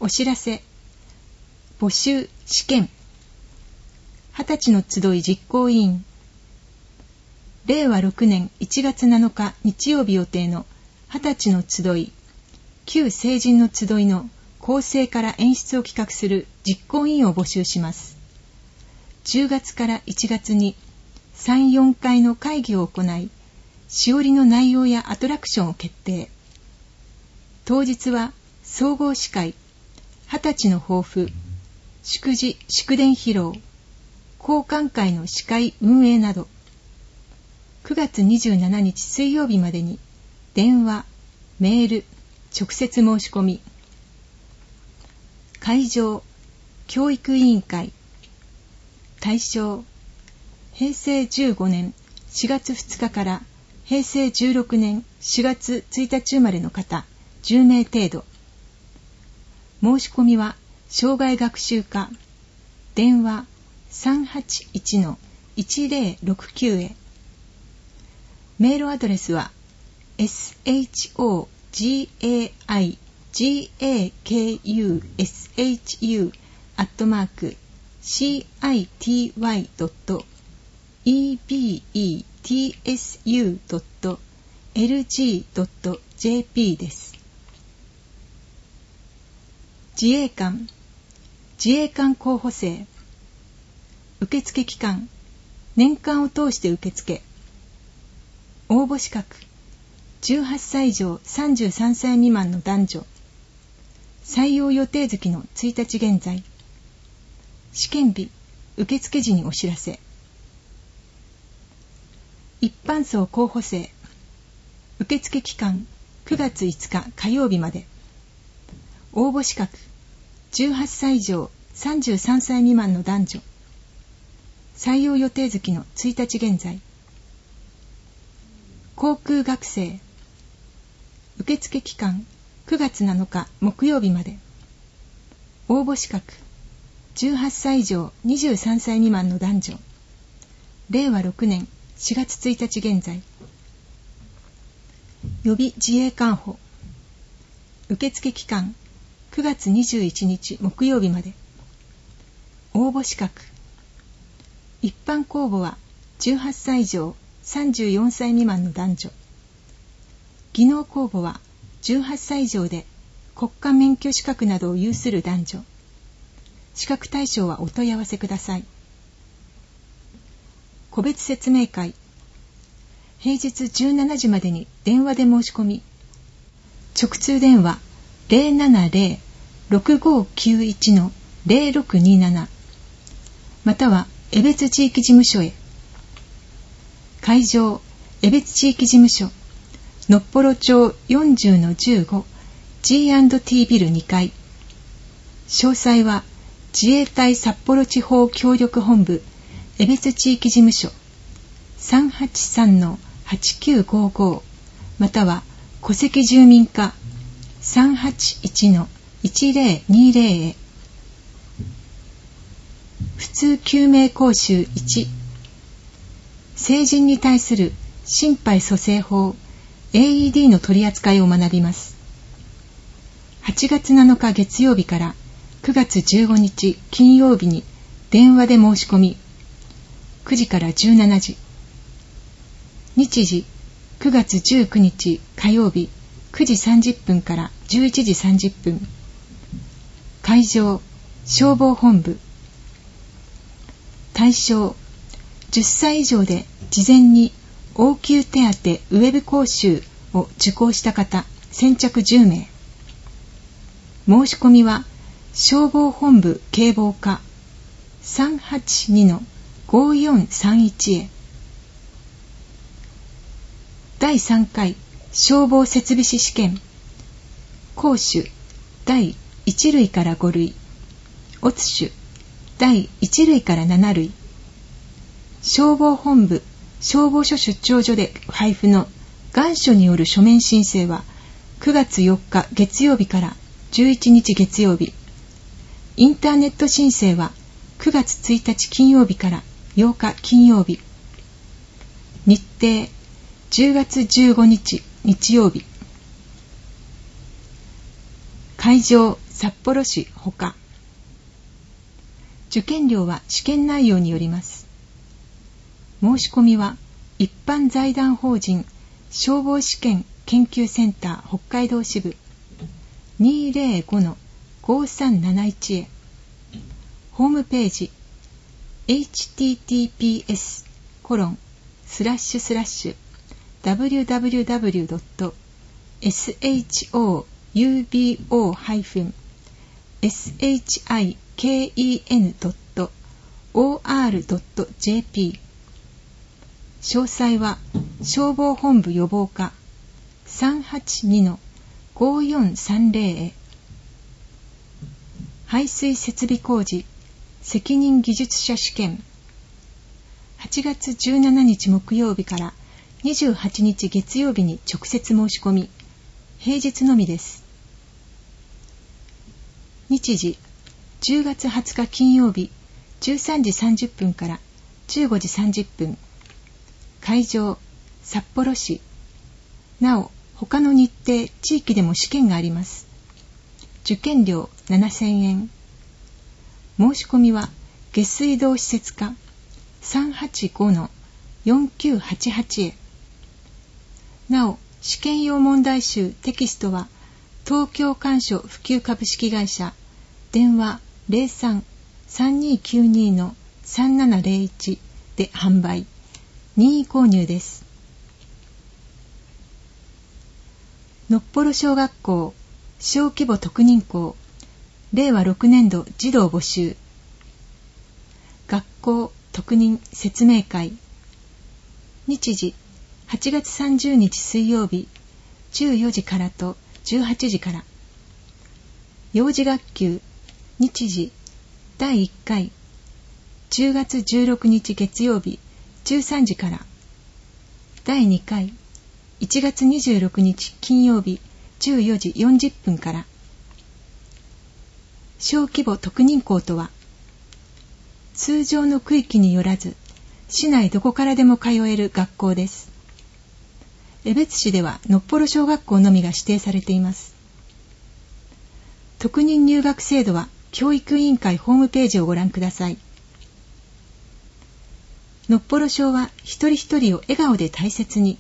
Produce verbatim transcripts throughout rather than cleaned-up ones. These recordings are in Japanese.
お知らせ。募集試験。はたちの集い実行委員。れいわろくねんいちがつなのか日曜日予定のはたちの集い、旧成人の集いの構成から演出を企画する実行委員を募集します。じゅうがつからいちがつにさん、よんかいの会議を行い、しおりの内容やアトラクションを決定。当日は総合司会、はたちの抱負、祝辞、祝電披露、交換会の司会運営など、くがつにじゅうしちにち水曜日までに電話、メール、直接申し込み。会場、教育委員会。対象、へいせいじゅうごねんしがつふつかからへいせいじゅうろくねんしがつついたち生まれの方じゅうめい程度。申し込みは障害学習課、電話 さんはちいちのいちぜろろくきゅう へ。メールアドレスは エスエイチオージェイアイジェイケーユーエスエイチユー アットマーク シーアイティーワイ ドット イービーイーティーエスユー ドット エルジー ドット ジェーピー です。自衛官、自衛官候補生。受付期間、年間を通して受付。応募資格、じゅうはっさい以上さんじゅうさんさい未満の男女。採用予定月のついたち現在。試験日、受付時にお知らせ。一般層候補生。受付期間、くがついつか火曜日まで。応募資格、じゅうはっさい以上さんじゅうさんさい未満の男女。採用予定月のついたち現在。航空学生。受付期間、くがつなのか木曜日まで。応募資格、じゅうはっさい以上にじゅうさんさい未満の男女。れいわろくねんしがつついたち現在。予備自衛官補。受付期間、くがつにじゅういちにち木曜日まで。応募資格、一般公募はじゅうはっさい以上さんじゅうよんさい未満の男女。技能公募はじゅうはっさい以上で国家免許資格などを有する男女。資格対象はお問い合わせください。個別説明会。平日じゅうしちじまでに電話で申し込み。直通電話 ゼロななゼロ ろくごきゅういち のゼロろくになな または江別地域事務所へ。会場、江別地域事務所、のっぽろ町 よんじゅうのじゅうご ジーアンドティー ビルにかい。詳細は自衛隊札幌地方協力本部江別地域事務所 さんはちさんのはちきゅうごご または戸籍住民課 さんはちいちのいちぜろにぜろ へ。普通救命講習いち。成人に対する心肺蘇生法 エーイーディー の取り扱いを学びます。はちがつなのか月曜日からくがつじゅうごにち金曜日に電話で申し込み。くじからじゅうしちじ。日時、くがつじゅうくにち火曜日くじさんじゅっぷんからじゅういちじさんじゅっぷん。会場、消防本部。対象、じゅっさい以上で事前に応急手当ウェブ講習を受講した方先着じゅうめい。申し込みは消防本部警防課 さんはちにのごよんさんいち へ。だいさんかい消防設備士試験。講習だいいちるいからごるい、オツ種だいいちるいからななるい。消防本部消防署出張所で配布の願書による書面申請はくがつよっか月曜日からじゅういちにち月曜日。インターネット申請はくがつついたち金曜日からようか金曜日。日程じゅうがつじゅうごにち日曜日。会場札幌市ほか。受験料は試験内容によります。申し込みは一般財団法人消防試験研究センター北海道支部 にーぜろごのごさんなないち へ。ホームページ エイチティーティーピーエスコロンスラッシュスラッシュダブリューダブリューダブリュードットエスエイチオーユービーオーハイフンエスエイチアイケーイーエヌドットオーアールドットジェーピー。詳細は消防本部予防課 さんはちにのごよんさんぜろ へ。排水設備工事責任技術者試験はちがつじゅうしちにち木曜日からにじゅうはちにち月曜日に直接申し込み、平日のみです。日時じゅうがつはつか金曜日じゅうさんじさんじゅっぷんからじゅうごじさんじゅっぷん。会場札幌市。なお他の日程地域でも試験があります。受験料ななせんえん。申し込みは下水道施設課 さんはちごのよんきゅうはちはち へ。なお試験用問題集テキストは東京官所普及株式会社電話 ゼロさん さんにーきゅうにのさんななゼロいち で販売。任意購入です。のっぽろ小学校小規模特任校れいわろくねんど児童募集。学校特任説明会。日時はちがつさんじゅうにち水曜日じゅうよじからとじゅうはちじから。幼児学級。日時だいいっかいじゅうがつじゅうろくにち月曜日じゅうさんじから。だいにかいいちがつにじゅうろくにち金曜日じゅうよじよんじゅっぷんから。小規模特任校とは通常の区域によらず市内どこからでも通える学校です。江別市ではのっぽろ小学校のみが指定されています。特任入学制度は教育委員会ホームページをご覧ください。のっぽろ小は一人一人を笑顔で大切に。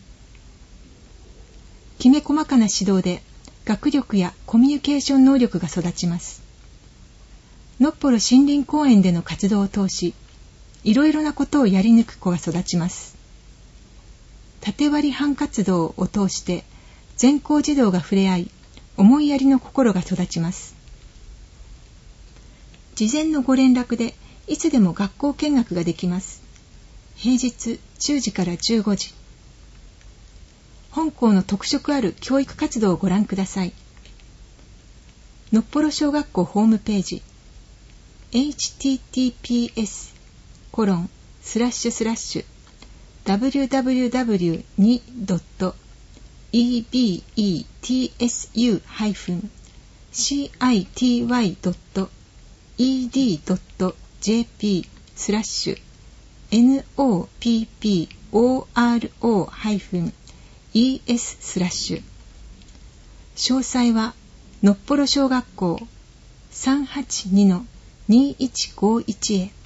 きめ細かな指導で学力やコミュニケーション能力が育ちます。のっぽろ森林公園での活動を通し、いろいろなことをやり抜く子が育ちます。縦割り班活動を通して全校児童が触れ合い、思いやりの心が育ちます。事前のご連絡でいつでも学校見学ができます。平日じゅうじからじゅうごじ。本校の特色ある教育活動をご覧ください。のっぽろ小学校ホームページ エイチティーティーピーエスコロンスラッシュスラッシュダブリューダブリューダブリューにドットイービーイーティーエスユーハイフンシーアイティーワイドットイーディードットジェーピースラッシュエヌオーピーピーオーアールオーハイフンイーエススラッシュ。詳細はのっぽろ小学校 さんはちにのにいちごいち へ。